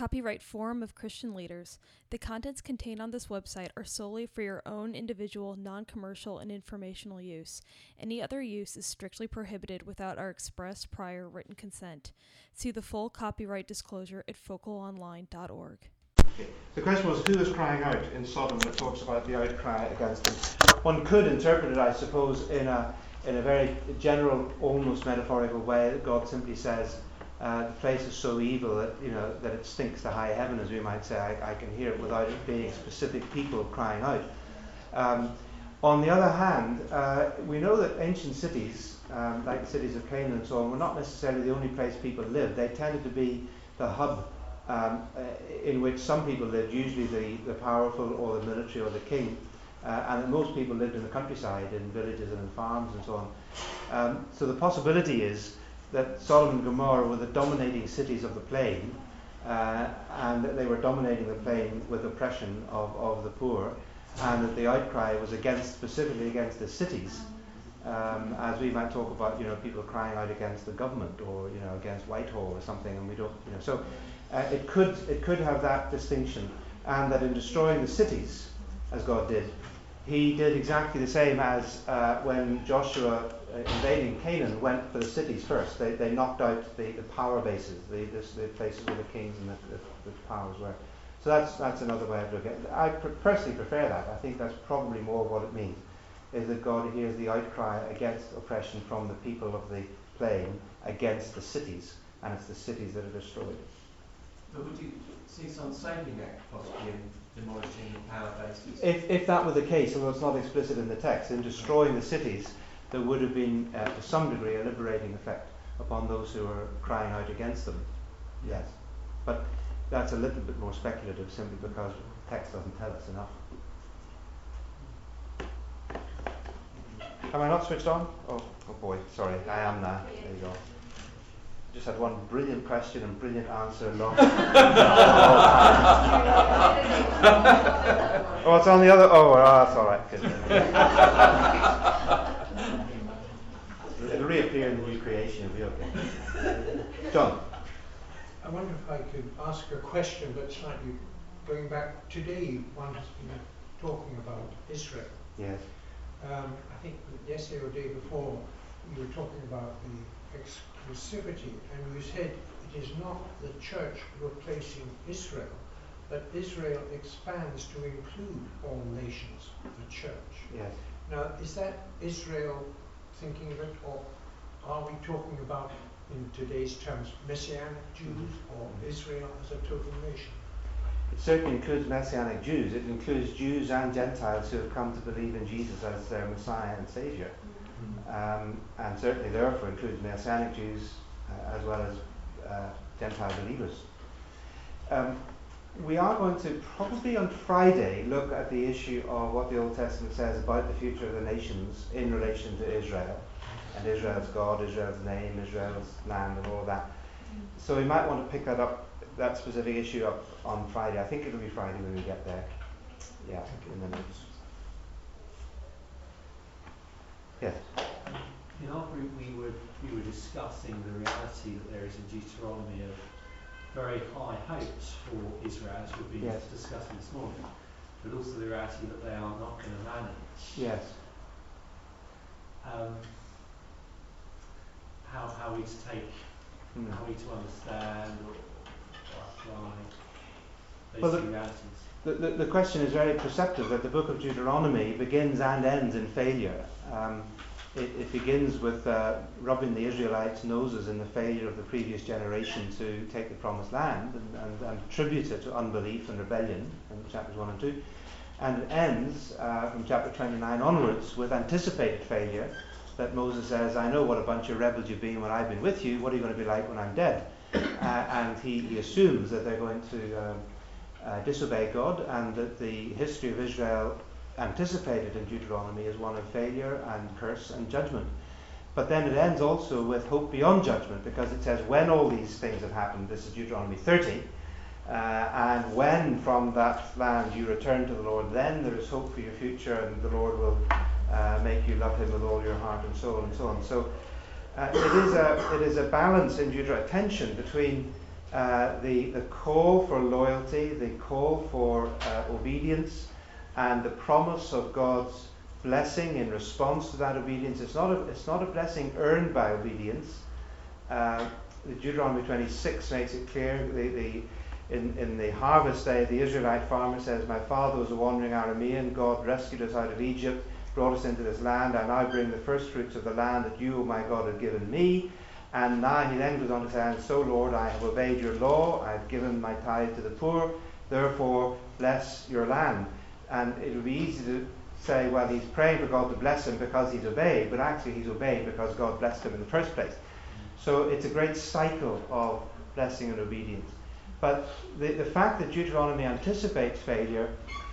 Copyright Forum of Christian Leaders. The contents contained on this website are solely for your own individual, non-commercial, and informational use. Any other use is strictly prohibited without our express prior written consent. See the full copyright disclosure at focalonline.org. Okay. The question was, who is crying out in Sodom? It talks about the outcry against them. One could interpret it, I suppose, in a very general, almost metaphorical way, that God simply says, the place is so evil that that it stinks to high heaven, as we might say. I can hear it without it being specific people crying out. On the other hand, we know that ancient cities, like the cities of Canaan and so on, were not necessarily the only place people lived. They tended to be the hub in which some people lived, usually the powerful or the military or the king, and that most people lived in the countryside, in villages and in farms and so on. So the possibility is that Sodom and Gomorrah were the dominating cities of the plain, and that they were dominating the plain with oppression of the poor, and that the outcry was specifically against the cities, as we might talk about, people crying out against the government or against Whitehall or something, and we don't, so it could have that distinction, and that in destroying the cities, as God did, He did exactly the same as when Joshua, invading Canaan, went for the cities first. They knocked out the power bases, the places where the kings and the powers were. So that's another way of looking at it. I personally prefer that. I think that's probably more what it means, is that God hears the outcry against oppression from the people of the plain against the cities, and it's the cities that are destroyed. But would you see some saving act possibly in demolishing the power bases? If that were the case, although it's not explicit in the text, in destroying the cities, there would have been, to some degree, a liberating effect upon those who are crying out against them. Yes. But that's a little bit more speculative, simply because the text doesn't tell us enough. Am I not switched on? Oh boy, sorry, I am now. There you go. Just had one brilliant question and brilliant answer long. Oh, it's on the other. Oh, well, that's all right. It'll reappear in the new creation. It'll be okay. John. I wonder if I could ask a question, but slightly going back. Today, one has been talking about Israel. Yes. I think yesterday or the day before, you were talking about the exclusivity, and you said it is not the church replacing Israel, but Israel expands to include all nations, the church. Yes. Now, is that Israel thinking of it, or are we talking about, in today's terms, Messianic Jews or Israel as a total nation? It certainly includes Messianic Jews. It includes Jews and Gentiles who have come to believe in Jesus as their Messiah and Saviour. And certainly therefore includes Messianic Jews as well as Gentile believers. We are going to probably on Friday look at the issue of what the Old Testament says about the future of the nations in relation to Israel, and Israel's God, Israel's name, Israel's land, and all of that. So we might want to pick that specific issue up on Friday. I think it'll be Friday when we get there. Yeah, in the notes. Yes. In our group, we were discussing the reality that there is in Deuteronomy of very high hopes for Israel, as we've been discussing this morning, but also the reality that they are not going to manage. Yes. How are we to take, how are we to understand or apply those two realities? The question is very perceptive, that the book of Deuteronomy begins and ends in failure. It begins with rubbing the Israelites' noses in the failure of the previous generation to take the promised land, and attributes it to unbelief and rebellion in chapters 1 and 2. And it ends from chapter 29 onwards with anticipated failure, that Moses says, I know what a bunch of rebels you've been when I've been with you. What are you going to be like when I'm dead? And he assumes that they're going to disobey God, and that the history of Israel anticipated in Deuteronomy is one of failure and curse and judgment. But then it ends also with hope beyond judgment, because it says when all these things have happened, this is Deuteronomy 30, and when from that land you return to the Lord, then there is hope for your future, and the Lord will make you love him with all your heart, and so on and so on. So it is a balance in Deuteronomy, a tension between the call for loyalty, the call for obedience, and the promise of God's blessing in response to that obedience. It's not a blessing earned by obedience. Deuteronomy 26 makes it clear. In the harvest day, the Israelite farmer says, "My father was a wandering Aramean. God rescued us out of Egypt, brought us into this land. I now bring the first fruits of the land that you, O my God, have given me." And now he then goes on to say, "And so, Lord, I have obeyed your law. I have given my tithe to the poor. Therefore, bless your land." And it would be easy to say, well, he's praying for God to bless him because he's obeyed, but actually he's obeyed because God blessed him in the first place. So it's a great cycle of blessing and obedience. But the fact that Deuteronomy anticipates failure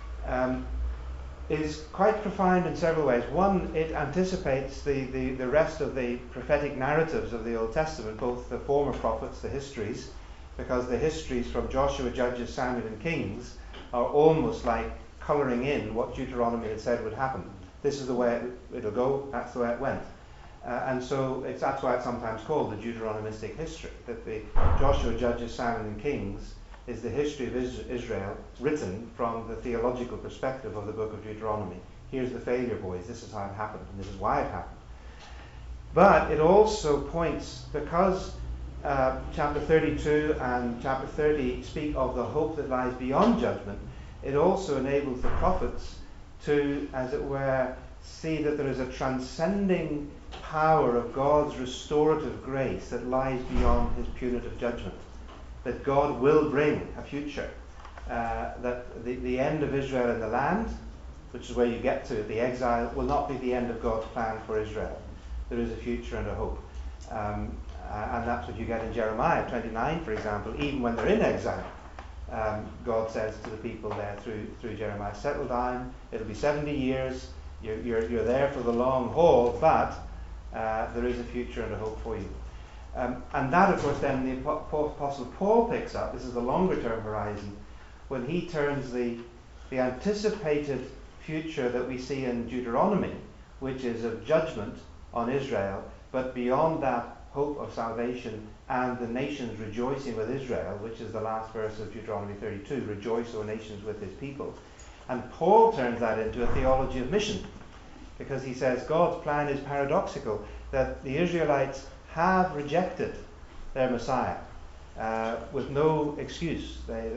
is quite profound in several ways. One, it anticipates the rest of the prophetic narratives of the Old Testament, both the former prophets, the histories, because the histories from Joshua, Judges, Samuel, and Kings are almost like colouring in what Deuteronomy had said would happen. This is the way it'll go, that's the way it went. And so that's why it's sometimes called the Deuteronomistic history, that the Joshua, Judges, Samuel, and Kings is the history of Israel written from the theological perspective of the book of Deuteronomy. Here's the failure, boys, this is how it happened, and this is why it happened. But it also points, because chapter 32 and chapter 30 speak of the hope that lies beyond judgment, it also enables the prophets to, as it were, see that there is a transcending power of God's restorative grace that lies beyond his punitive judgment. That God will bring a future. That the end of Israel in the land, which is where you get to, the exile, will not be the end of God's plan for Israel. There is a future and a hope. And that's what you get in Jeremiah 29, for example. Even when they're in exile, God says to the people there through Jeremiah, "Settle down, it'll be 70 years, you're there for the long haul, but there is a future and a hope for you." And that, of course, then the Apostle Paul picks up. This is the longer term horizon, when he turns the anticipated future that we see in Deuteronomy, which is of judgment on Israel, but beyond that, hope of salvation and the nations rejoicing with Israel, which is the last verse of Deuteronomy 32, "Rejoice, O nations, with his people." And Paul turns that into a theology of mission, because he says God's plan is paradoxical, that the Israelites have rejected their Messiah with no excuse.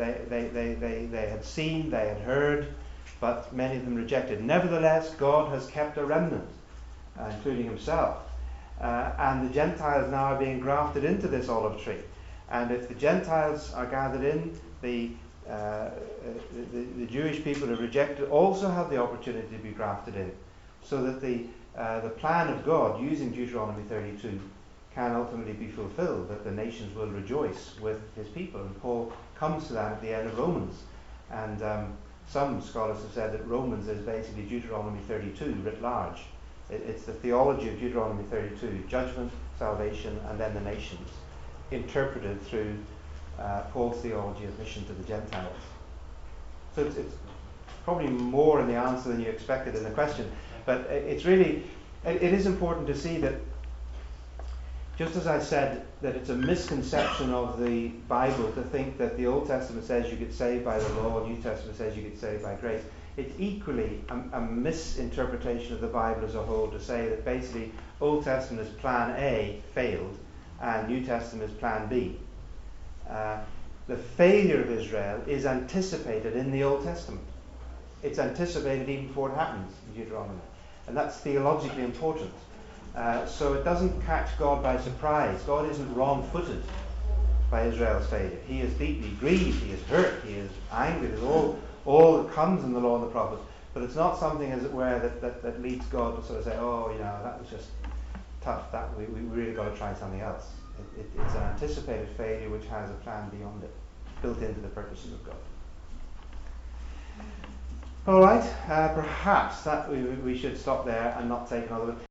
They had seen, they had heard, but many of them rejected. Nevertheless, God has kept a remnant, including himself. And the Gentiles now are being grafted into this olive tree. And if the Gentiles are gathered in, the Jewish people who rejected also have the opportunity to be grafted in, so that the plan of God, using Deuteronomy 32, can ultimately be fulfilled, that the nations will rejoice with his people. And Paul comes to that at the end of Romans. And some scholars have said that Romans is basically Deuteronomy 32 writ large. It's the theology of Deuteronomy 32, judgment, salvation, and then the nations, interpreted through Paul's theology of mission to the Gentiles. So it's probably more in the answer than you expected in the question, but it's really, it is important to see that, just as I said, that it's a misconception of the Bible to think that the Old Testament says you get saved by the law, the New Testament says you get saved by grace. It's equally a misinterpretation of the Bible as a whole to say that basically Old Testament is plan A, failed, and New Testament is plan B. The failure of Israel is anticipated in the Old Testament. It's anticipated even before it happens in Deuteronomy. And that's theologically important. So it doesn't catch God by surprise. God isn't wrong-footed by Israel's failure. He is deeply grieved, he is hurt, he is angry. There's all that comes in the law and the prophets. But it's not something, as it were, that leads God to sort of say, "Oh, that was just tough. That we really got to try something else." It's an anticipated failure which has a plan beyond it, built into the purposes of God. All right, perhaps that we should stop there and not take another one.